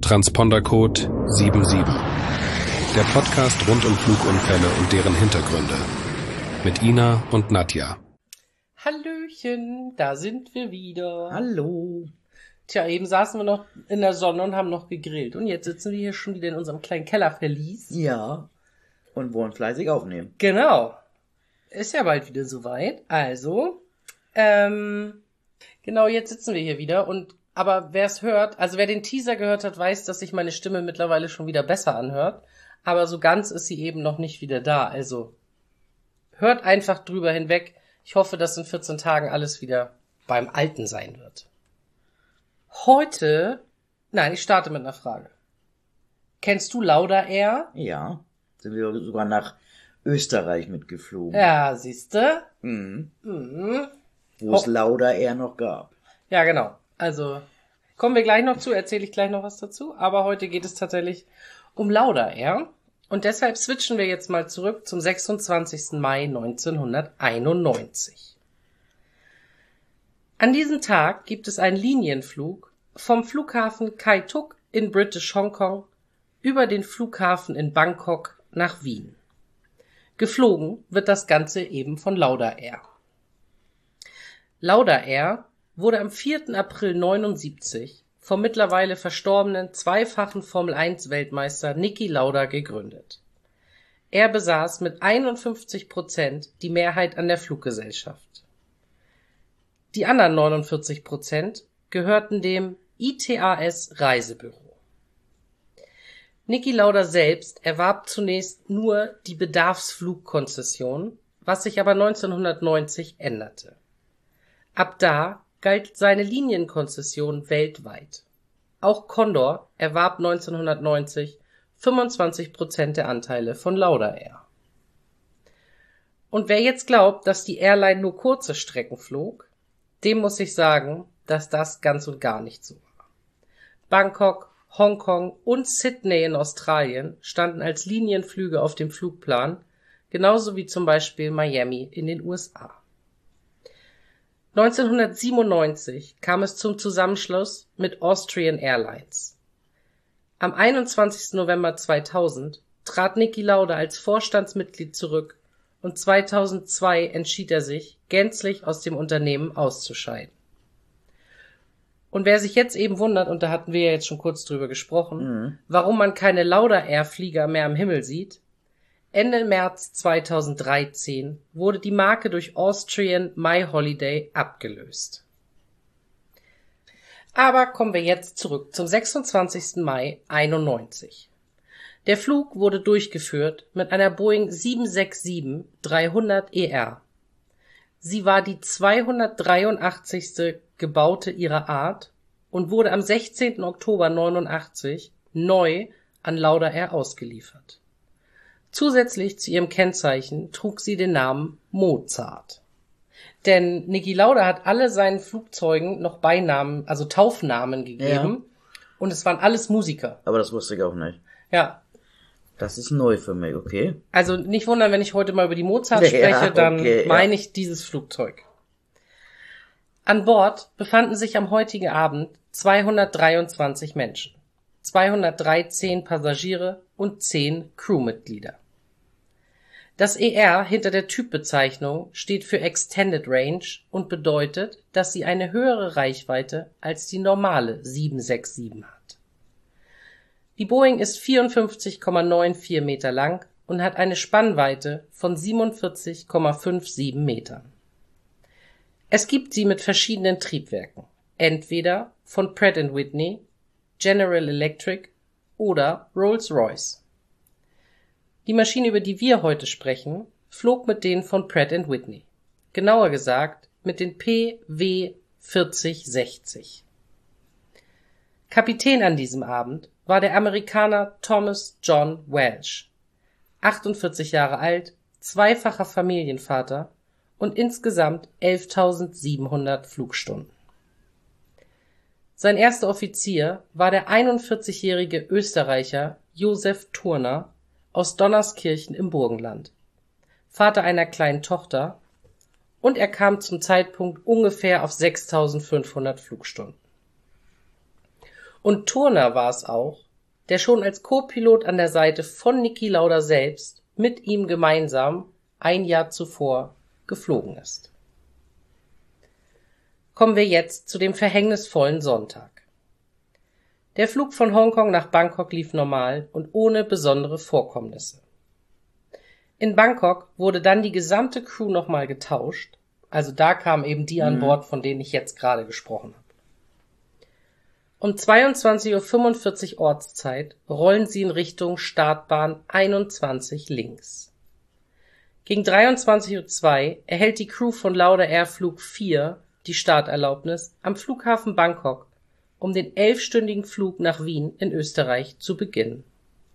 Transpondercode 77. Der Podcast rund um Flugunfälle und deren Hintergründe. Mit Ina und Nadja. Hallöchen, da sind wir wieder. Hallo. Tja, eben saßen wir noch in der Sonne und haben noch gegrillt. Und jetzt sitzen wir hier schon wieder in unserem kleinen Kellerverlies. Ja. Und wollen fleißig aufnehmen. Genau. Ist ja bald wieder soweit. Also, genau, jetzt sitzen wir hier wieder. Aber wer es hört, also wer den Teaser gehört hat, weiß, dass sich meine Stimme mittlerweile schon wieder besser anhört. Aber so ganz ist sie eben noch nicht wieder da. Also, hört einfach drüber hinweg. Ich hoffe, dass in 14 Tagen alles wieder beim Alten sein wird. Ich starte mit einer Frage. Kennst du Laudair? Ja. Sind wir sogar nach Österreich mitgeflogen. Ja, siehste. Wo es Laudair noch gab. Ja, genau. Also, kommen wir gleich noch zu, erzähle ich gleich noch was dazu. Aber heute geht es tatsächlich um Laudair. Und deshalb switchen wir jetzt mal zurück zum 26. Mai 1991. An diesem Tag gibt es einen Linienflug vom Flughafen Kai Tak in British Hongkong über den Flughafen in Bangkok nach Wien. Geflogen wird das Ganze eben von Laudair. Laudair wurde am 4. April 1979 vom mittlerweile verstorbenen zweifachen Formel-1-Weltmeister Niki Lauda gegründet. Er besaß mit 51% die Mehrheit an der Fluggesellschaft. Die anderen 49% gehörten dem ITAS Reisebüro. Niki Lauda selbst erwarb zunächst nur die Bedarfsflugkonzession, was sich aber 1990 änderte. Ab da galt seine Linienkonzession weltweit. Auch Condor erwarb 1990 25% der Anteile von Laudair. Und wer jetzt glaubt, dass die Airline nur kurze Strecken flog, dem muss ich sagen, dass das ganz und gar nicht so war. Bangkok, Hongkong und Sydney in Australien standen als Linienflüge auf dem Flugplan, genauso wie zum Beispiel Miami in den USA. 1997 kam es zum Zusammenschluss mit Austrian Airlines. Am 21. November 2000 trat Niki Lauda als Vorstandsmitglied zurück und 2002 entschied er sich, gänzlich aus dem Unternehmen auszuscheiden. Und wer sich jetzt eben wundert, und da hatten wir ja jetzt schon kurz drüber gesprochen, warum man keine Laudair-Flieger mehr am Himmel sieht: Ende März 2013 wurde die Marke durch Austrian My Holiday abgelöst. Aber kommen wir jetzt zurück zum 26. Mai 91. Der Flug wurde durchgeführt mit einer Boeing 767-300ER. Sie war die 283. gebaute ihrer Art und wurde am 16. Oktober 89 neu an Laudair ausgeliefert. Zusätzlich zu ihrem Kennzeichen trug sie den Namen Mozart. Denn Niki Lauda hat alle seinen Flugzeugen noch Beinamen, also Taufnamen gegeben. Ja. Und es waren alles Musiker. Aber das wusste ich auch nicht. Ja. Das ist neu für mich, okay. Also nicht wundern, wenn ich heute mal über die Mozart spreche, dann meine ich dieses Flugzeug. An Bord befanden sich am heutigen Abend 223 Menschen, 213 Passagiere und 10 Crewmitglieder. Das ER hinter der Typbezeichnung steht für Extended Range und bedeutet, dass sie eine höhere Reichweite als die normale 767 hat. Die Boeing ist 54,94 Meter lang und hat eine Spannweite von 47,57 Metern. Es gibt sie mit verschiedenen Triebwerken, entweder von Pratt & Whitney, General Electric oder Rolls-Royce. Die Maschine, über die wir heute sprechen, flog mit denen von Pratt & Whitney. Genauer gesagt mit den PW4060. Kapitän an diesem Abend war der Amerikaner Thomas John Welch, 48 Jahre alt, zweifacher Familienvater und insgesamt 11.700 Flugstunden. Sein erster Offizier war der 41-jährige Österreicher Josef Thurner aus Donnerskirchen im Burgenland, Vater einer kleinen Tochter, und er kam zum Zeitpunkt ungefähr auf 6.500 Flugstunden. Und Turner war es auch, der schon als Co-Pilot an der Seite von Niki Lauda selbst mit ihm gemeinsam ein Jahr zuvor geflogen ist. Kommen wir jetzt zu dem verhängnisvollen Sonntag. Der Flug von Hongkong nach Bangkok lief normal und ohne besondere Vorkommnisse. In Bangkok wurde dann die gesamte Crew nochmal getauscht, also da kamen eben die an Bord, von denen ich jetzt gerade gesprochen habe. Um 22:45 Uhr Ortszeit rollen sie in Richtung Startbahn 21 links. Gegen 23:02 Uhr erhält die Crew von Lauda Air Flug 4 die Starterlaubnis am Flughafen Bangkok, um den 11-stündigen Flug nach Wien in Österreich zu beginnen.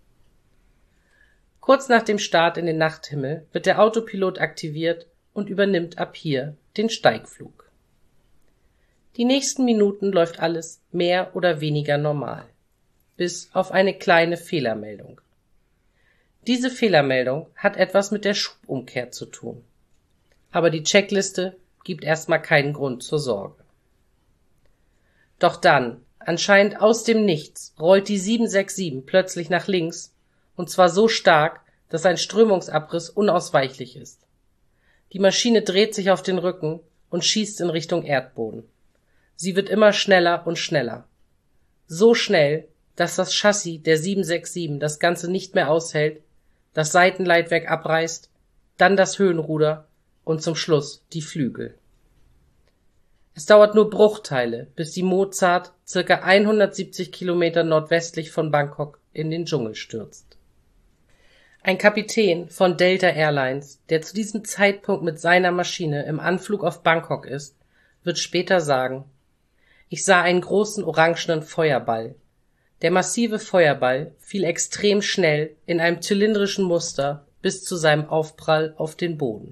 Kurz nach dem Start in den Nachthimmel wird der Autopilot aktiviert und übernimmt ab hier den Steigflug. Die nächsten Minuten läuft alles mehr oder weniger normal, bis auf eine kleine Fehlermeldung. Diese Fehlermeldung hat etwas mit der Schubumkehr zu tun. Aber die Checkliste gibt erstmal keinen Grund zur Sorge. Doch dann, anscheinend aus dem Nichts, rollt die 767 plötzlich nach links, und zwar so stark, dass ein Strömungsabriss unausweichlich ist. Die Maschine dreht sich auf den Rücken und schießt in Richtung Erdboden. Sie wird immer schneller und schneller. So schnell, dass das Chassis der 767 das Ganze nicht mehr aushält, das Seitenleitwerk abreißt, dann das Höhenruder und zum Schluss die Flügel. Es dauert nur Bruchteile, bis die Mozart circa 170 Kilometer nordwestlich von Bangkok in den Dschungel stürzt. Ein Kapitän von Delta Airlines, der zu diesem Zeitpunkt mit seiner Maschine im Anflug auf Bangkok ist, wird später sagen: Ich sah einen großen orangenen Feuerball. Der massive Feuerball fiel extrem schnell in einem zylindrischen Muster bis zu seinem Aufprall auf den Boden.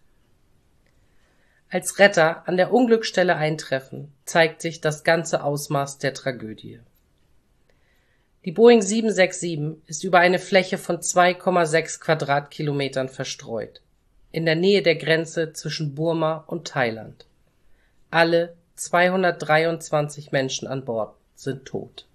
Als Retter an der Unglücksstelle eintreffen, zeigt sich das ganze Ausmaß der Tragödie. Die Boeing 767 ist über eine Fläche von 2,6 Quadratkilometern verstreut, in der Nähe der Grenze zwischen Burma und Thailand. Alle 223 Menschen an Bord sind tot.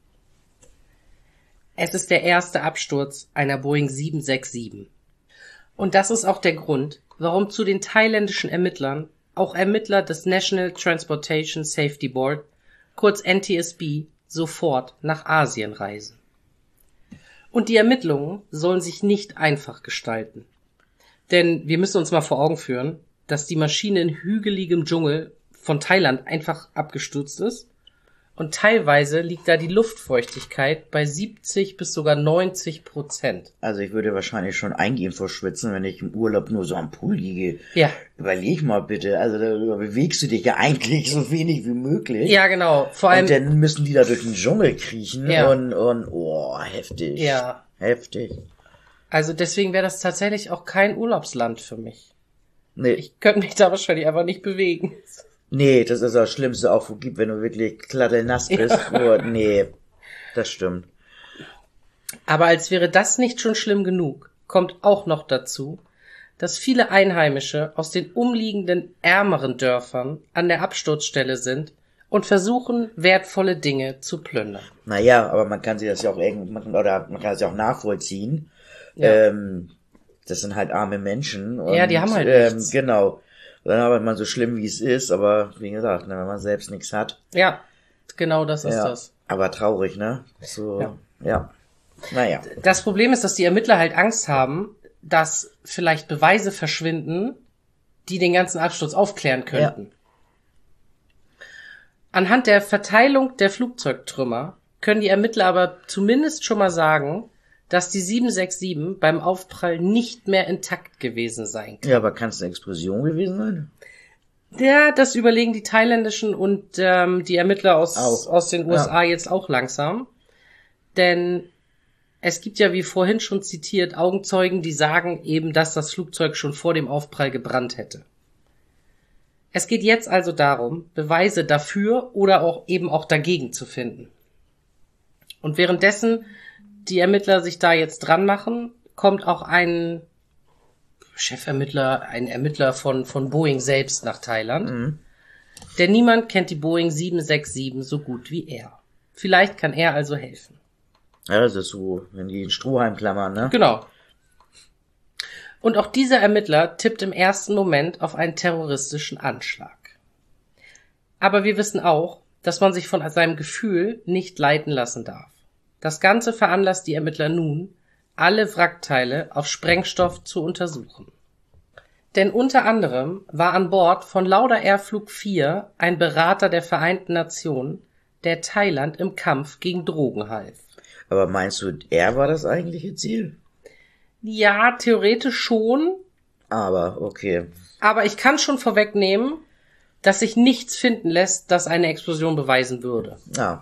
Es ist der erste Absturz einer Boeing 767. Und das ist auch der Grund, warum zu den thailändischen Ermittlern auch Ermittler des National Transportation Safety Board, kurz NTSB, sofort nach Asien reisen. Und die Ermittlungen sollen sich nicht einfach gestalten. Denn wir müssen uns mal vor Augen führen, dass die Maschine in hügeligem Dschungel von Thailand einfach abgestürzt ist. Und teilweise liegt da die Luftfeuchtigkeit bei 70 bis sogar 90%. Also ich würde wahrscheinlich schon eingehen vor Schwitzen, wenn ich im Urlaub nur so am Pool liege. Ja. Überleg mal bitte, also da bewegst du dich ja eigentlich so wenig wie möglich. Ja, genau. Vor allem. Und dann müssen die da durch den Dschungel kriechen ja. und heftig. Ja. Heftig. Also deswegen wäre das tatsächlich auch kein Urlaubsland für mich. Nee. Ich könnte mich da wahrscheinlich einfach nicht bewegen. Nee, das ist das Schlimmste auch, wo gibt, wenn du wirklich klatternass bist. Ja. Nee, das stimmt. Aber als wäre das nicht schon schlimm genug, kommt auch noch dazu, dass viele Einheimische aus den umliegenden ärmeren Dörfern an der Absturzstelle sind und versuchen, wertvolle Dinge zu plündern. Naja, aber man kann sich das ja auch man kann es ja auch nachvollziehen. Ja. Das sind halt arme Menschen. Und, ja, die haben halt nichts. Genau. Dann arbeitet man so schlimm, wie es ist, aber wie gesagt, wenn man selbst nichts hat. Ja, genau das ist das. Aber traurig, ne? So, ja. Naja. Das Problem ist, dass die Ermittler halt Angst haben, dass vielleicht Beweise verschwinden, die den ganzen Absturz aufklären könnten. Ja. Anhand der Verteilung der Flugzeugtrümmer können die Ermittler aber zumindest schon mal sagen, dass die 767 beim Aufprall nicht mehr intakt gewesen sein kann. Ja, aber kann es eine Explosion gewesen sein? Ja, das überlegen die thailändischen und die Ermittler aus den USA jetzt auch langsam. Denn es gibt ja, wie vorhin schon zitiert, Augenzeugen, die sagen eben, dass das Flugzeug schon vor dem Aufprall gebrannt hätte. Es geht jetzt also darum, Beweise dafür oder auch eben auch dagegen zu finden. Und währenddessen die Ermittler sich da jetzt dran machen, kommt auch ein Ermittler von Boeing selbst nach Thailand. Mhm. Denn niemand kennt die Boeing 767 so gut wie er. Vielleicht kann er also helfen. Ja, das ist so, wenn die in Strohhalm klammern, ne? Genau. Und auch dieser Ermittler tippt im ersten Moment auf einen terroristischen Anschlag. Aber wir wissen auch, dass man sich von seinem Gefühl nicht leiten lassen darf. Das Ganze veranlasst die Ermittler nun, alle Wrackteile auf Sprengstoff zu untersuchen. Denn unter anderem war an Bord von Lauda Air Flug 4 ein Berater der Vereinten Nationen, der Thailand im Kampf gegen Drogen half. Aber meinst du, er war das eigentliche Ziel? Ja, theoretisch schon. Aber, okay. Aber ich kann schon vorwegnehmen, dass sich nichts finden lässt, das eine Explosion beweisen würde. Ja.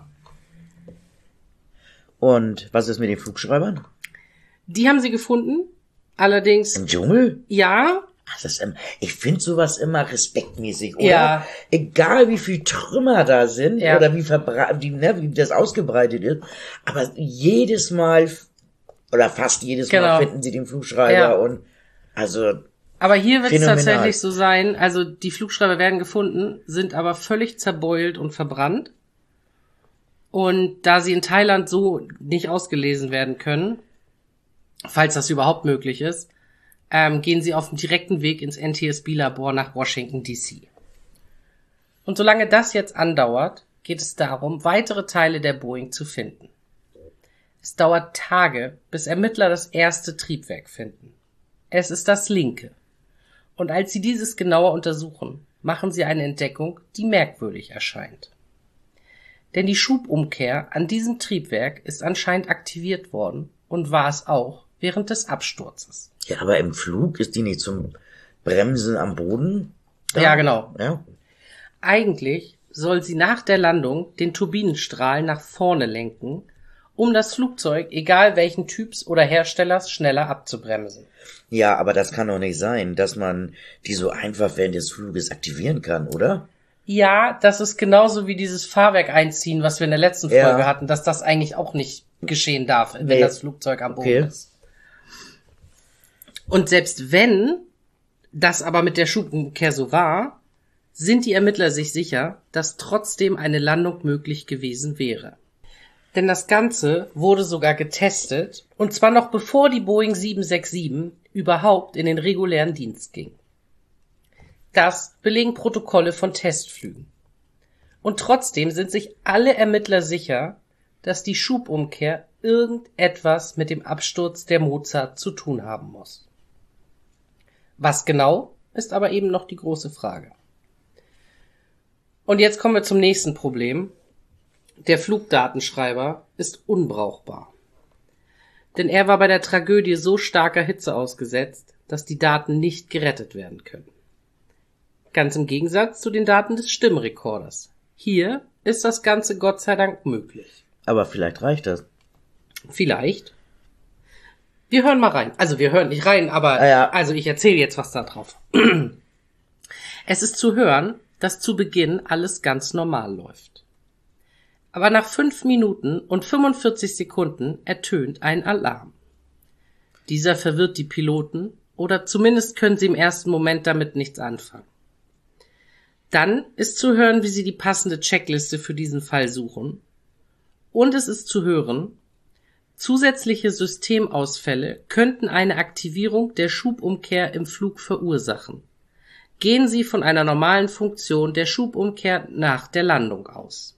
Und was ist mit den Flugschreibern? Die haben sie gefunden. Allerdings... Im Dschungel? Ja. Ich finde sowas immer respektmäßig, oder? Ja. Egal wie viel Trümmer da sind, ja. oder wie das ausgebreitet ist. Aber jedes Mal, oder fast jedes Mal finden sie den Flugschreiber und, also... Aber hier wird es tatsächlich so sein, also die Flugschreiber werden gefunden, sind aber völlig zerbeult und verbrannt. Und da sie in Thailand so nicht ausgelesen werden können, falls das überhaupt möglich ist, gehen sie auf dem direkten Weg ins NTSB-Labor nach Washington, D.C. Und solange das jetzt andauert, geht es darum, weitere Teile der Boeing zu finden. Es dauert Tage, bis Ermittler das erste Triebwerk finden. Es ist das linke. Und als sie dieses genauer untersuchen, machen sie eine Entdeckung, die merkwürdig erscheint. Denn die Schubumkehr an diesem Triebwerk ist anscheinend aktiviert worden und war es auch während des Absturzes. Ja, aber im Flug ist die nicht zum Bremsen am Boden? Da? Ja, genau. Ja. Eigentlich soll sie nach der Landung den Turbinenstrahl nach vorne lenken, um das Flugzeug, egal welchen Typs oder Herstellers, schneller abzubremsen. Ja, aber das kann doch nicht sein, dass man die so einfach während des Fluges aktivieren kann, oder? Ja, das ist genauso wie dieses Fahrwerk einziehen, was wir in der letzten Folge hatten, dass das eigentlich auch nicht geschehen darf, wenn das Flugzeug am Boden ist. Und selbst wenn das aber mit der Schubumkehr so war, sind die Ermittler sich sicher, dass trotzdem eine Landung möglich gewesen wäre. Denn das Ganze wurde sogar getestet, und zwar noch bevor die Boeing 767 überhaupt in den regulären Dienst ging. Das belegen Protokolle von Testflügen. Und trotzdem sind sich alle Ermittler sicher, dass die Schubumkehr irgendetwas mit dem Absturz der Mozart zu tun haben muss. Was genau, ist aber eben noch die große Frage. Und jetzt kommen wir zum nächsten Problem. Der Flugdatenschreiber ist unbrauchbar. Denn er war bei der Tragödie so starker Hitze ausgesetzt, dass die Daten nicht gerettet werden können. Ganz im Gegensatz zu den Daten des Stimmrekorders. Hier ist das Ganze Gott sei Dank möglich. Aber vielleicht reicht das. Vielleicht. Wir hören mal rein. Also wir hören nicht rein, aber also ich erzähle jetzt was da drauf. Es ist zu hören, dass zu Beginn alles ganz normal läuft. Aber nach 5 Minuten und 45 Sekunden ertönt ein Alarm. Dieser verwirrt die Piloten, oder zumindest können sie im ersten Moment damit nichts anfangen. Dann ist zu hören, wie sie die passende Checkliste für diesen Fall suchen. Und es ist zu hören, zusätzliche Systemausfälle könnten eine Aktivierung der Schubumkehr im Flug verursachen. Gehen Sie von einer normalen Funktion der Schubumkehr nach der Landung aus.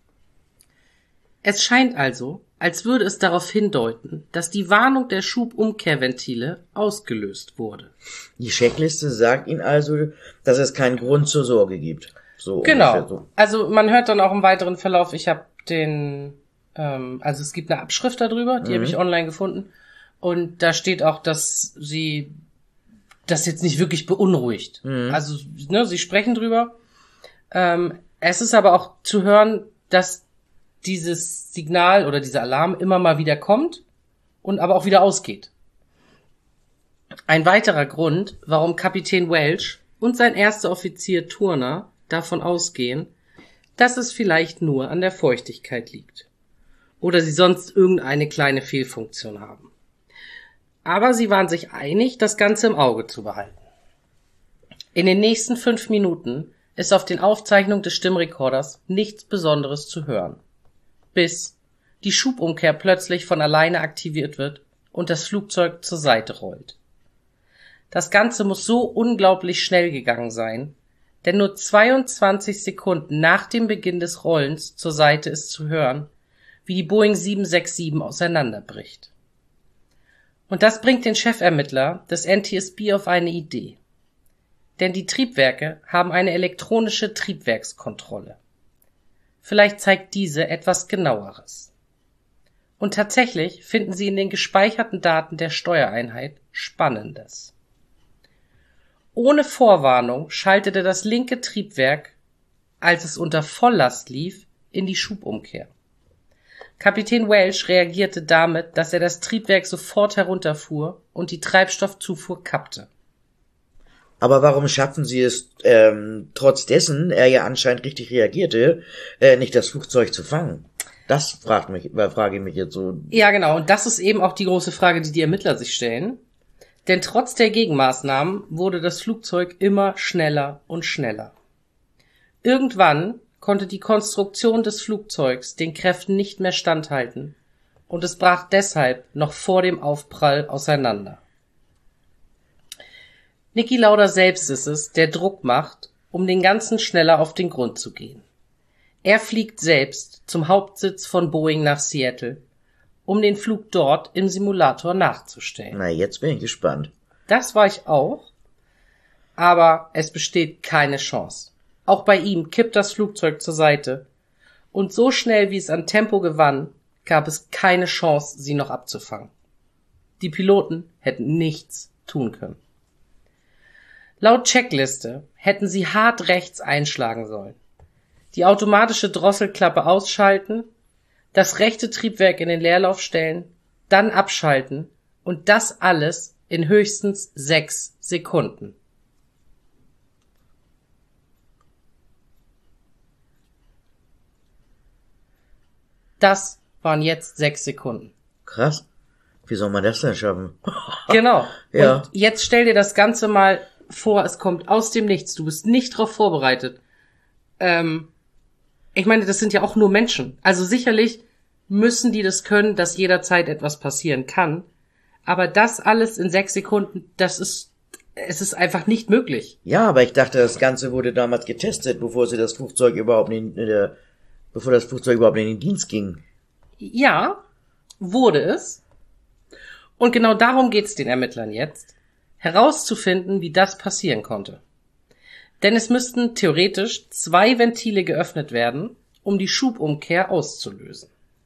Es scheint also, als würde es darauf hindeuten, dass die Warnung der Schubumkehrventile ausgelöst wurde. Die Checkliste sagt Ihnen also, dass es keinen Grund zur Sorge gibt. So genau. So. Also man hört dann auch im weiteren Verlauf, ich habe also es gibt eine Abschrift darüber, die habe ich online gefunden. Und da steht auch, dass sie das jetzt nicht wirklich beunruhigt. Also, sie sprechen drüber. Es ist aber auch zu hören, dass dieses Signal oder dieser Alarm immer mal wieder kommt und aber auch wieder ausgeht. Ein weiterer Grund, warum Kapitän Welch und sein erster Offizier Turner davon ausgehen, dass es vielleicht nur an der Feuchtigkeit liegt. Oder sie sonst irgendeine kleine Fehlfunktion haben. Aber sie waren sich einig, das Ganze im Auge zu behalten. In den nächsten 5 Minuten ist auf den Aufzeichnungen des Stimmrekorders nichts Besonderes zu hören. bis die Schubumkehr plötzlich von alleine aktiviert wird und das Flugzeug zur Seite rollt. Das Ganze muss so unglaublich schnell gegangen sein, denn nur 22 Sekunden nach dem Beginn des Rollens zur Seite ist zu hören, wie die Boeing 767 auseinanderbricht. Und das bringt den Chefermittler des NTSB auf eine Idee. Denn die Triebwerke haben eine elektronische Triebwerkskontrolle. Vielleicht zeigt diese etwas Genaueres. Und tatsächlich finden sie in den gespeicherten Daten der Steuereinheit Spannendes. Ohne Vorwarnung schaltete das linke Triebwerk, als es unter Volllast lief, in die Schubumkehr. Kapitän Welch reagierte damit, dass er das Triebwerk sofort herunterfuhr und die Treibstoffzufuhr kappte. Aber warum schaffen sie es, trotz dessen er ja anscheinend richtig reagierte, nicht das Flugzeug zu fangen? Das frage ich mich jetzt so. Ja, genau. Und das ist eben auch die große Frage, die Ermittler sich stellen. Denn trotz der Gegenmaßnahmen wurde das Flugzeug immer schneller und schneller. Irgendwann konnte die Konstruktion des Flugzeugs den Kräften nicht mehr standhalten und es brach deshalb noch vor dem Aufprall auseinander. Niki Lauda selbst ist es, der Druck macht, um den Ganzen schneller auf den Grund zu gehen. Er fliegt selbst zum Hauptsitz von Boeing nach Seattle, um den Flug dort im Simulator nachzustellen. Na, jetzt bin ich gespannt. Das war ich auch, aber es besteht keine Chance. Auch bei ihm kippt das Flugzeug zur Seite und so schnell wie es an Tempo gewann, gab es keine Chance, sie noch abzufangen. Die Piloten hätten nichts tun können. Laut Checkliste hätten sie hart rechts einschlagen sollen, die automatische Drosselklappe ausschalten, das rechte Triebwerk in den Leerlauf stellen, dann abschalten und das alles in höchstens 6 Sekunden. Das waren jetzt 6 Sekunden. Krass. Wie soll man das denn schaffen? Genau. Ja. Und jetzt stell dir das Ganze mal vor, es kommt aus dem Nichts. Du bist nicht darauf vorbereitet. Ich meine, das sind ja auch nur Menschen. Also sicherlich müssen die das können, dass jederzeit etwas passieren kann. Aber das alles in 6 Sekunden, es ist einfach nicht möglich. Ja, aber ich dachte, das Ganze wurde damals getestet, bevor das Flugzeug überhaupt in den Dienst ging. Ja, wurde es. Und genau darum geht's den Ermittlern jetzt, herauszufinden, wie das passieren konnte. Denn es müssten theoretisch 2 Ventile geöffnet werden, um die Schubumkehr auszulösen.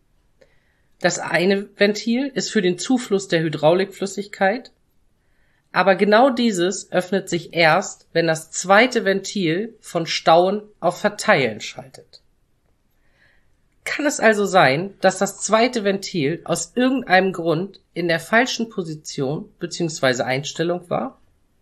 Das eine Ventil ist für den Zufluss der Hydraulikflüssigkeit, aber genau dieses öffnet sich erst, wenn das zweite Ventil von Stauen auf Verteilen schaltet. Kann es also sein, dass das zweite Ventil aus irgendeinem Grund in der falschen Position bzw. Einstellung war?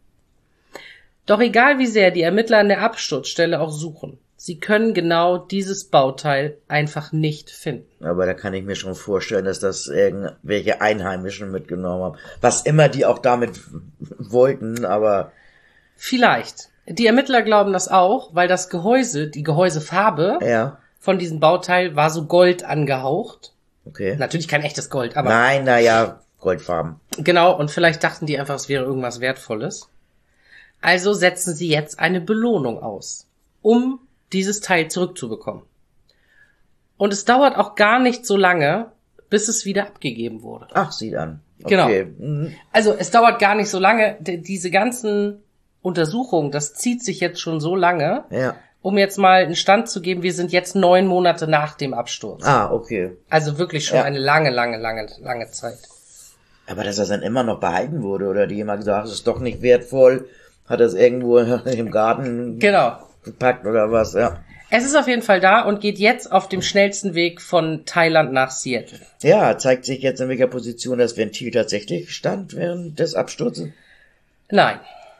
Doch egal wie sehr die Ermittler an der Absturzstelle auch suchen, sie können genau dieses Bauteil einfach nicht finden. Aber da kann ich mir schon vorstellen, dass das irgendwelche Einheimischen mitgenommen haben. Was immer die auch damit wollten, aber... Vielleicht. Die Ermittler glauben das auch, weil das Gehäuse, die Gehäusefarbe... Ja. Von diesem Bauteil war so Gold angehaucht. Okay. Natürlich kein echtes Gold, aber... Nein, naja, Goldfarben. Genau, und vielleicht dachten die einfach, es wäre irgendwas Wertvolles. Also setzen sie jetzt eine Belohnung aus, um dieses Teil zurückzubekommen. Und es dauert auch gar nicht so lange, bis es wieder abgegeben wurde. Ach, sieh an. Okay. Genau. Also es dauert gar nicht so lange. Diese ganzen Untersuchungen, das zieht sich jetzt schon so lange... Ja. Um jetzt mal einen Stand zu geben, wir sind jetzt 9 Monate nach dem Absturz. Ah, okay. Also wirklich schon eine lange Zeit. Aber dass das dann immer noch behalten wurde, oder die jemand gesagt, es ist doch nicht wertvoll, hat das irgendwo im Garten gepackt oder was, ja. Es ist auf jeden Fall da und geht jetzt auf dem schnellsten Weg von Thailand nach Seattle. Ja, zeigt sich jetzt, in welcher Position das Ventil tatsächlich stand während des Absturzes? Nein.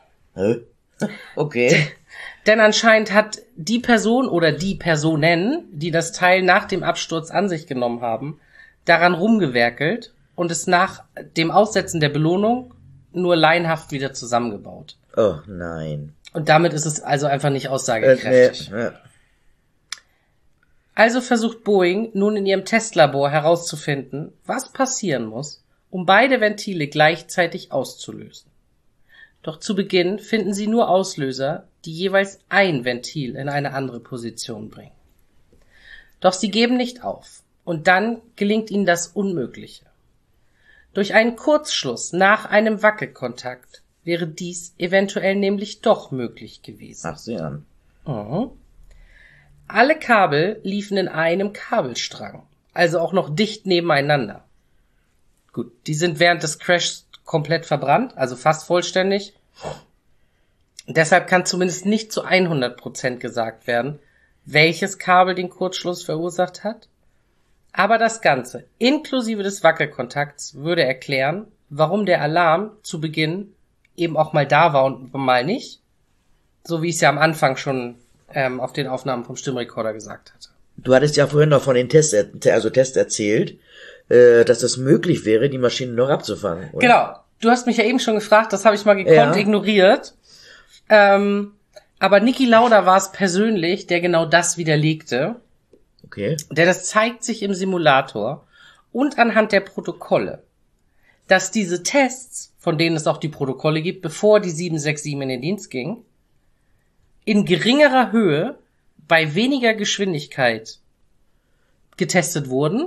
Okay. Denn anscheinend hat die Person oder die Personen, die das Teil nach dem Absturz an sich genommen haben, daran rumgewerkelt und es nach dem Aussetzen der Belohnung nur laienhaft wieder zusammengebaut. Oh nein. Und damit ist es also einfach nicht aussagekräftig. Nee. Also versucht Boeing nun in ihrem Testlabor herauszufinden, was passieren muss, um beide Ventile gleichzeitig auszulösen. Doch zu Beginn finden sie nur Auslöser, die jeweils ein Ventil in eine andere Position bringen. Doch sie geben nicht auf, und dann gelingt ihnen das Unmögliche. Durch einen Kurzschluss nach einem Wackelkontakt wäre dies eventuell nämlich doch möglich gewesen. Ach, sieh an. Mhm. Alle Kabel liefen in einem Kabelstrang, also auch noch dicht nebeneinander. Gut, die sind während des Crashs komplett verbrannt, also fast vollständig. Deshalb kann zumindest nicht zu 100% gesagt werden, welches Kabel den Kurzschluss verursacht hat. Aber das Ganze, inklusive des Wackelkontakts, würde erklären, warum der Alarm zu Beginn eben auch mal da war und mal nicht. So wie ich es ja am Anfang schon auf den Aufnahmen vom Stimmrekorder gesagt hatte. Du hattest ja vorhin noch von den Tests erzählt, dass es möglich wäre, die Maschine noch abzufangen, oder? Genau. Du hast mich ja eben schon gefragt, das habe ich mal gekonnt ignoriert. Aber Niki Lauda war es persönlich, der genau das widerlegte. Okay. Denn das zeigt sich im Simulator und anhand der Protokolle, dass diese Tests, von denen es auch die Protokolle gibt, bevor die 767 in den Dienst ging, in geringerer Höhe bei weniger Geschwindigkeit getestet wurden.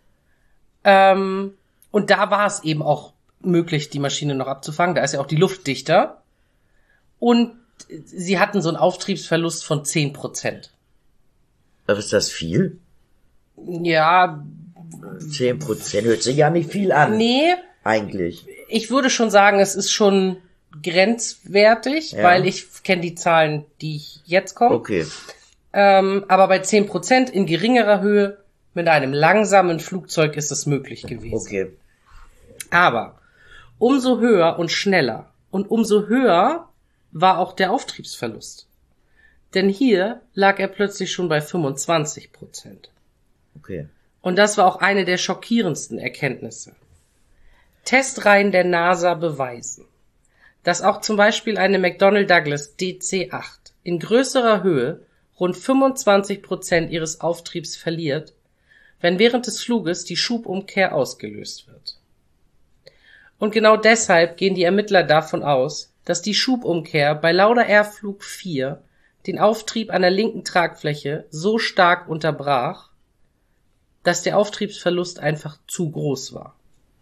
Und da war es eben auch möglich, die Maschine noch abzufangen. Da ist ja auch die Luft dichter. Und sie hatten so einen Auftriebsverlust von 10%. Aber ist das viel? Ja. 10% hört sich ja nicht viel an. Nee. Eigentlich. Ich würde schon sagen, es ist schon grenzwertig, weil ich kenne die Zahlen, die ich jetzt komme. Okay. Aber bei 10% in geringerer Höhe mit einem langsamen Flugzeug ist es möglich gewesen. Okay. Aber umso höher und schneller und umso höher war auch der Auftriebsverlust. Denn hier lag er plötzlich schon bei 25%. Okay. Und das war auch eine der schockierendsten Erkenntnisse. Testreihen der NASA beweisen, dass auch zum Beispiel eine McDonnell Douglas DC-8 in größerer Höhe rund 25% ihres Auftriebs verliert, wenn während des Fluges die Schubumkehr ausgelöst wird. Und genau deshalb gehen die Ermittler davon aus, dass die Schubumkehr bei Lauda Airflug 4 den Auftrieb an der linken Tragfläche so stark unterbrach, dass der Auftriebsverlust einfach zu groß war.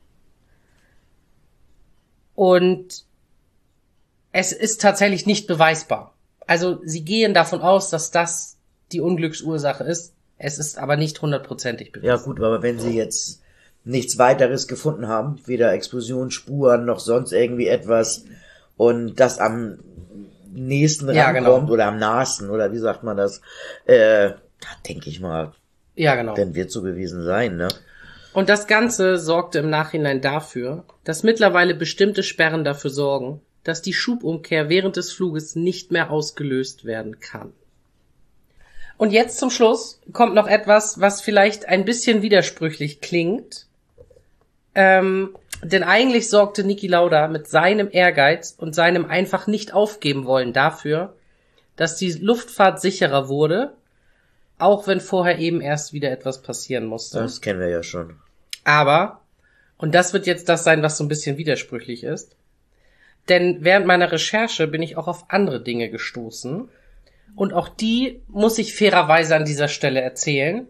Und es ist tatsächlich nicht beweisbar. Also sie gehen davon aus, dass das die Unglücksursache ist. Es ist aber nicht 100%ig bewiesen. Ja gut, aber wenn sie jetzt nichts weiteres gefunden haben, weder Explosionsspuren noch sonst irgendwie etwas, und das am nächsten rankommt oder am nahesten, oder wie sagt man das, da denke ich mal, dann wird so bewiesen sein, ne? Und das Ganze sorgte im Nachhinein dafür, dass mittlerweile bestimmte Sperren dafür sorgen, dass die Schubumkehr während des Fluges nicht mehr ausgelöst werden kann. Und jetzt zum Schluss kommt noch etwas, was vielleicht ein bisschen widersprüchlich klingt. Denn eigentlich sorgte Niki Lauda mit seinem Ehrgeiz und seinem einfach nicht aufgeben wollen dafür, dass die Luftfahrt sicherer wurde, auch wenn vorher eben erst wieder etwas passieren musste. Das kennen wir ja schon. Aber, und das wird jetzt das sein, was so ein bisschen widersprüchlich ist, denn während meiner Recherche bin ich auch auf andere Dinge gestoßen, und auch die muss ich fairerweise an dieser Stelle erzählen,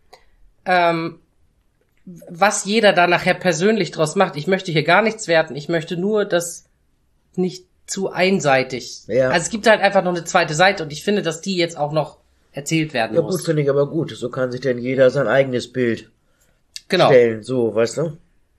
was jeder da nachher persönlich draus macht. Ich möchte hier gar nichts werten, ich möchte nur, dass nicht zu einseitig. Ja. Also es gibt halt einfach noch eine zweite Seite, und ich finde, dass die jetzt auch noch erzählt werden muss. Ja gut, finde ich aber gut. So kann sich denn jeder sein eigenes Bild stellen. So, weißt du?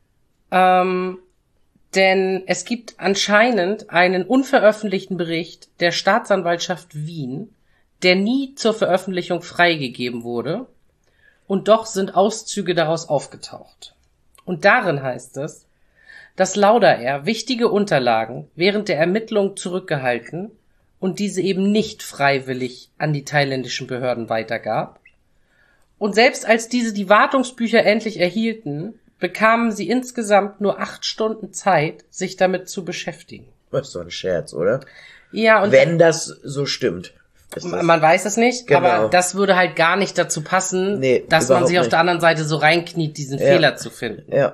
Denn es gibt anscheinend einen unveröffentlichten Bericht der Staatsanwaltschaft Wien, der nie zur Veröffentlichung freigegeben wurde, und doch sind Auszüge daraus aufgetaucht. Und darin heißt es, dass Lauda Air wichtige Unterlagen während der Ermittlung zurückgehalten und diese eben nicht freiwillig an die thailändischen Behörden weitergab. Und selbst als diese die Wartungsbücher endlich erhielten, bekamen sie insgesamt nur 8 Stunden Zeit, sich damit zu beschäftigen. Das ist doch ein Scherz, oder? Ja, und wenn das so stimmt. Man weiß es nicht, genau. Aber das würde halt gar nicht dazu passen, dass man sich auf der anderen Seite so reinkniet, diesen Fehler zu finden. Ja.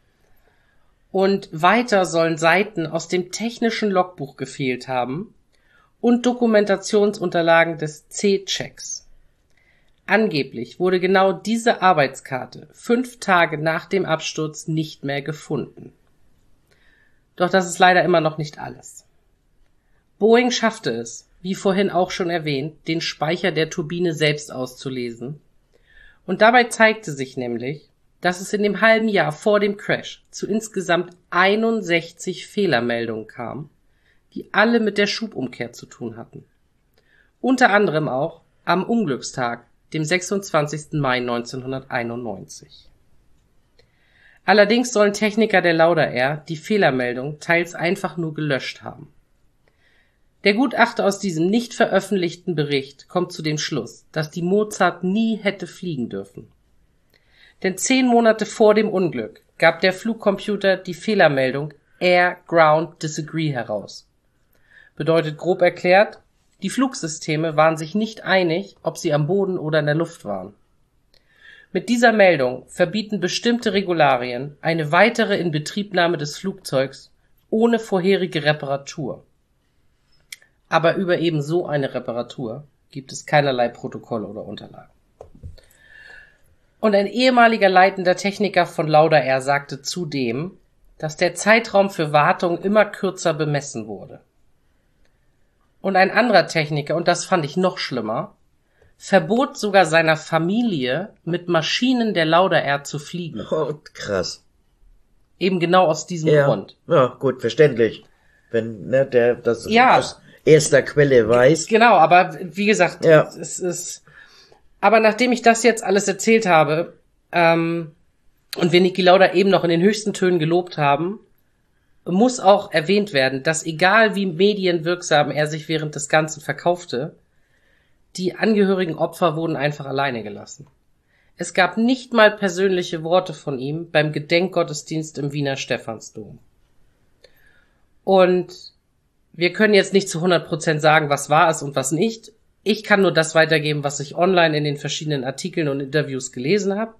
Und weiter sollen Seiten aus dem technischen Logbuch gefehlt haben und Dokumentationsunterlagen des C-Checks. Angeblich wurde genau diese Arbeitskarte 5 Tage nach dem Absturz nicht mehr gefunden. Doch das ist leider immer noch nicht alles. Boeing schaffte es, wie vorhin auch schon erwähnt, den Speicher der Turbine selbst auszulesen. Und dabei zeigte sich nämlich, dass es in dem halben Jahr vor dem Crash zu insgesamt 61 Fehlermeldungen kam, die alle mit der Schubumkehr zu tun hatten. Unter anderem auch am Unglückstag, dem 26. Mai 1991. Allerdings sollen Techniker der Lauda Air die Fehlermeldung teils einfach nur gelöscht haben. Der Gutachter aus diesem nicht veröffentlichten Bericht kommt zu dem Schluss, dass die Mozart nie hätte fliegen dürfen. Denn 10 Monate vor dem Unglück gab der Flugcomputer die Fehlermeldung Air Ground Disagree heraus. Bedeutet grob erklärt, die Flugsysteme waren sich nicht einig, ob sie am Boden oder in der Luft waren. Mit dieser Meldung verbieten bestimmte Regularien eine weitere Inbetriebnahme des Flugzeugs ohne vorherige Reparatur. Aber über eben so eine Reparatur gibt es keinerlei Protokolle oder Unterlagen. Und ein ehemaliger leitender Techniker von Lauda Air sagte zudem, dass der Zeitraum für Wartung immer kürzer bemessen wurde. Und ein anderer Techniker, und das fand ich noch schlimmer, verbot sogar seiner Familie, mit Maschinen der Lauda Air zu fliegen. Oh, krass. Eben genau aus diesem Grund. Ja, gut, verständlich. Wenn, ne, der das aus erster Quelle weiß. Genau, aber wie gesagt, es ist, aber nachdem ich das jetzt alles erzählt habe, und wir Niki Lauda eben noch in den höchsten Tönen gelobt haben, muss auch erwähnt werden, dass egal wie medienwirksam er sich während des Ganzen verkaufte, die angehörigen Opfer wurden einfach alleine gelassen. Es gab nicht mal persönliche Worte von ihm beim Gedenkgottesdienst im Wiener Stephansdom. Und wir können jetzt nicht zu 100% sagen, was war es und was nicht. Ich kann nur das weitergeben, was ich online in den verschiedenen Artikeln und Interviews gelesen habe.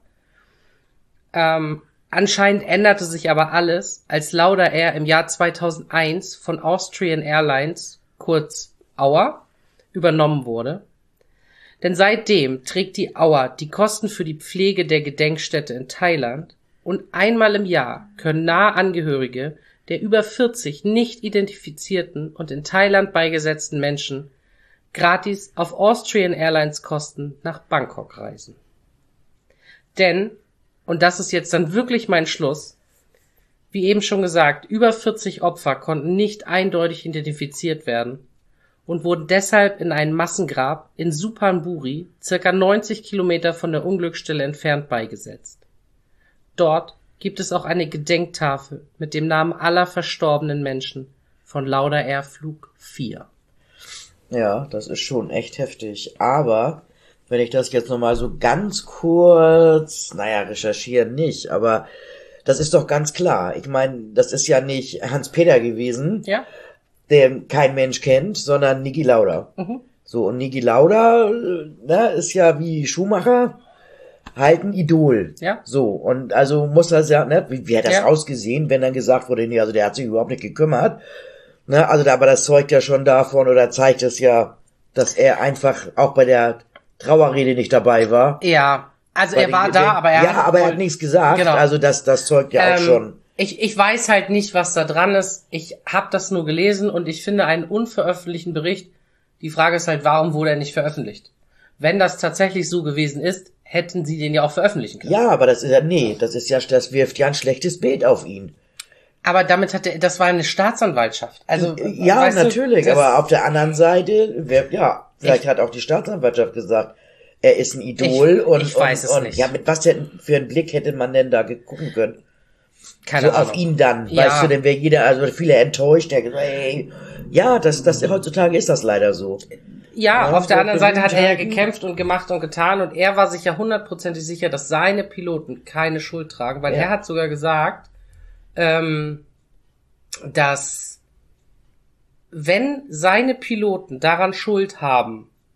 Anscheinend änderte sich aber alles, als Lauda Air im Jahr 2001 von Austrian Airlines, kurz AUA, übernommen wurde. Denn seitdem trägt die AUA die Kosten für die Pflege der Gedenkstätte in Thailand und einmal im Jahr können nahe Angehörige der über 40 nicht identifizierten und in Thailand beigesetzten Menschen gratis auf Austrian Airlines Kosten nach Bangkok reisen. Denn, und das ist jetzt dann wirklich mein Schluss, wie eben schon gesagt, über 40 Opfer konnten nicht eindeutig identifiziert werden und wurden deshalb in ein Massengrab in Suphanburi, circa 90 Kilometer von der Unglücksstelle entfernt, beigesetzt. Dort gibt es auch eine Gedenktafel mit dem Namen aller verstorbenen Menschen von Lauda Air Flug 4. Ja, das ist schon echt heftig. Aber, wenn ich das jetzt nochmal so ganz kurz, recherchieren nicht, aber das ist doch ganz klar. Ich meine, das ist ja nicht Hans-Peter gewesen, den kein Mensch kennt, sondern Niki Lauda. Mhm. So, und Niki Lauda, ist ja wie Schumacher, halt ein Idol. Ja. So, und also muss das ja, wie hat das ausgesehen, wenn dann gesagt wurde, nee, also der hat sich überhaupt nicht gekümmert. Also, aber das zeugt ja schon davon, oder zeigt es ja, dass er einfach auch bei der Trauerrede nicht dabei war. Ja, also er war da, aber er hat nichts gesagt. Genau. Also das zeugt ja auch schon. Ich weiß halt nicht, was da dran ist. Ich habe das nur gelesen und ich finde einen unveröffentlichten Bericht. Die Frage ist halt, warum wurde er nicht veröffentlicht? Wenn das tatsächlich so gewesen ist, hätten sie den ja auch veröffentlichen können. Ja, aber das wirft ja ein schlechtes Bild auf ihn. Aber damit das war eine Staatsanwaltschaft. Also ja, natürlich, aber auf der anderen Seite, vielleicht hat auch die Staatsanwaltschaft gesagt, er ist ein Idol ich weiß es nicht. Ja, mit was für einen Blick hätte man denn da gucken können? Keine Ahnung. Auf ihn dann, weißt du, denn wäre jeder, also viele enttäuscht, der gesagt, hey, ja, heutzutage ist das leider so. Ja, auf der anderen Seite hat er ja gekämpft und gemacht und getan und er war sich ja 100% sicher, dass seine Piloten keine Schuld tragen, weil er hat sogar gesagt, dass wenn seine Piloten daran Schuld haben,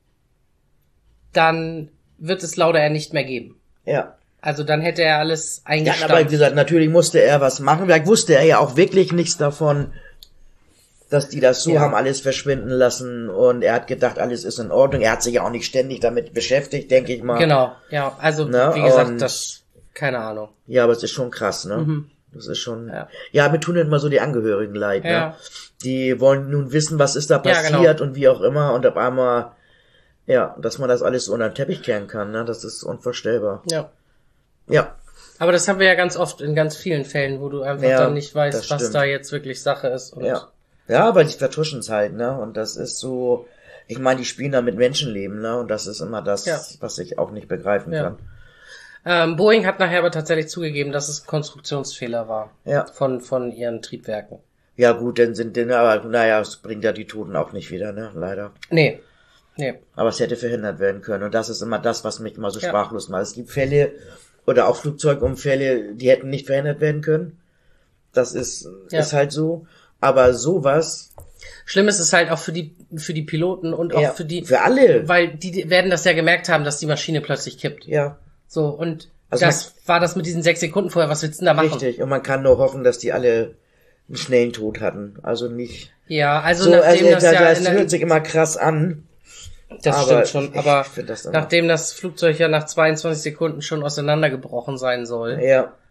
dann wird es Lauda Air nicht mehr geben. Ja. Also dann hätte er alles eingestampft. Ja, aber wie gesagt, natürlich musste er was machen. Vielleicht wusste er ja auch wirklich nichts davon, dass die das so haben alles verschwinden lassen, und er hat gedacht, alles ist in Ordnung. Er hat sich ja auch nicht ständig damit beschäftigt, denke ich mal. Genau, ja, also wie gesagt, das, keine Ahnung. Ja, aber es ist schon krass, ne? Das ist schon, mir tun immer so die Angehörigen leid, ne? Die wollen nun wissen, was ist da passiert und wie auch immer, und auf einmal, dass man das alles so unter den Teppich kehren kann, ne? Das ist unvorstellbar. Ja. Aber das haben wir ja ganz oft in ganz vielen Fällen, wo du einfach dann nicht weißt, was da jetzt wirklich Sache ist. Und ja, weil die vertuschen es halt, ne? Und das ist so, ich meine, die spielen da mit Menschenleben, ne? Und das ist immer das, was ich auch nicht begreifen kann. Boeing hat nachher aber tatsächlich zugegeben, dass es ein Konstruktionsfehler war. Von ihren Triebwerken. Ja gut, aber naja, es bringt ja die Toten auch nicht wieder, ne? Leider. Nee. Aber es hätte verhindert werden können. Und das ist immer das, was mich immer so sprachlos macht. Es gibt Fälle oder auch Flugzeugunfälle, die hätten nicht verhindert werden können. Das ist halt so. Aber sowas. Schlimm ist es halt auch für die Piloten und auch für alle. Weil die werden das ja gemerkt haben, dass die Maschine plötzlich kippt. Ja. So, und also das war das mit diesen 6 Sekunden vorher. Was willst du denn da machen? Richtig. Und man kann nur hoffen, dass die alle einen schnellen Tod hatten. Also nicht. Ja, also nachdem das hört sich immer krass an. Das stimmt schon, aber nachdem das Flugzeug ja nach 22 Sekunden schon auseinandergebrochen sein soll.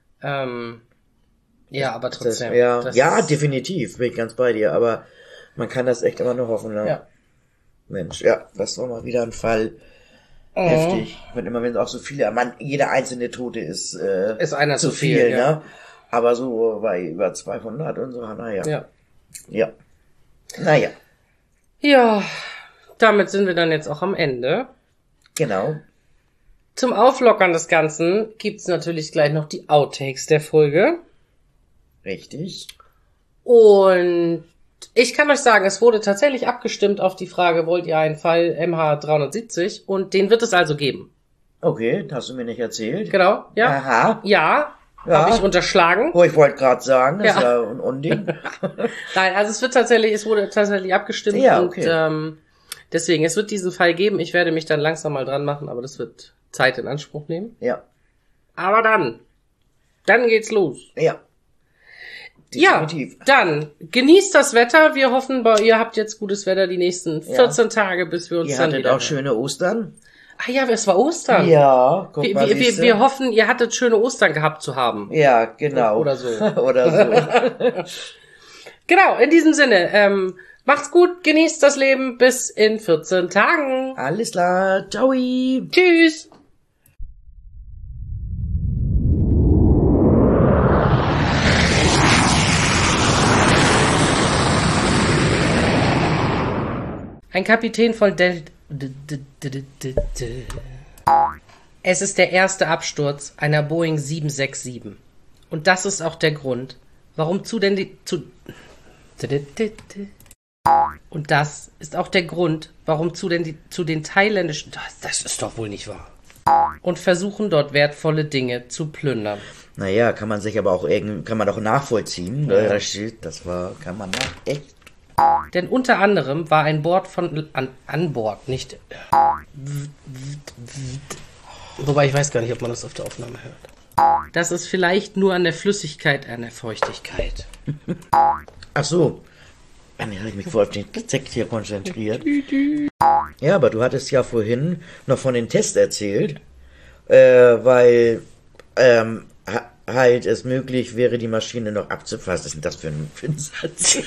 Aber trotzdem. Definitiv, bin ich ganz bei dir, aber man kann das echt immer nur hoffen, ne? Ja. Mensch, das war mal wieder ein Fall. Heftig. Wenn auch so viele, jeder einzelne Tote ist einer zu viel, ne? Aber so bei über 200 und so, naja. Ja. Naja. Ja, damit sind wir dann jetzt auch am Ende. Genau. Zum Auflockern des Ganzen gibt's natürlich gleich noch die Outtakes der Folge. Richtig. Und ich kann euch sagen, es wurde tatsächlich abgestimmt auf die Frage, wollt ihr einen Fall MH370? Und den wird es also geben. Okay, hast du mir nicht erzählt. Genau, ja. Aha. Ja. Habe ich unterschlagen. Ich wollte gerade sagen, das ist ja ein Unding. Nein, also es wurde tatsächlich abgestimmt. Ja, okay. Und deswegen, es wird diesen Fall geben. Ich werde mich dann langsam mal dran machen, aber das wird Zeit in Anspruch nehmen. Ja. Aber dann geht's los. Ja. Definitiv. Ja, dann genießt das Wetter. Wir hoffen, ihr habt jetzt gutes Wetter die nächsten 14 Tage, bis wir uns dann wieder Ihr hattet auch schöne Ostern. Ah ja, es war Ostern. Ja, guck mal, wir hoffen, ihr hattet schöne Ostern gehabt zu haben. Ja, genau. Oder so. Oder so. Genau, in diesem Sinne, macht's gut, genießt das Leben, bis in 14 Tagen. Alles klar, ciao. Tschüss. Ein Kapitän von Es ist der erste Absturz einer Boeing 767. Und das ist auch der Grund, warum zu den thailändischen... Das ist doch wohl nicht wahr. Und versuchen dort wertvolle Dinge zu plündern. Naja, kann man sich aber auch kann man doch nachvollziehen. Ja. Kann man echt. Denn unter anderem war ein Bord an Bord, nicht... Wobei ich weiß gar nicht, ob man das auf der Aufnahme hört. Das ist vielleicht nur an der Flüssigkeit, an der Feuchtigkeit. Ach so. Dann habe ich mich voll auf den Text hier konzentriert. Ja, aber du hattest ja vorhin noch von den Tests erzählt, weil halt es möglich wäre, die Maschine noch abzufassen. Was ist denn das für ein Satz?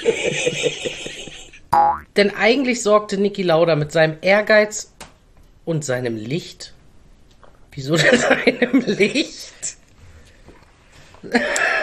Denn eigentlich sorgte Niki Lauda mit seinem Ehrgeiz und seinem Licht. Wieso denn seinem Licht?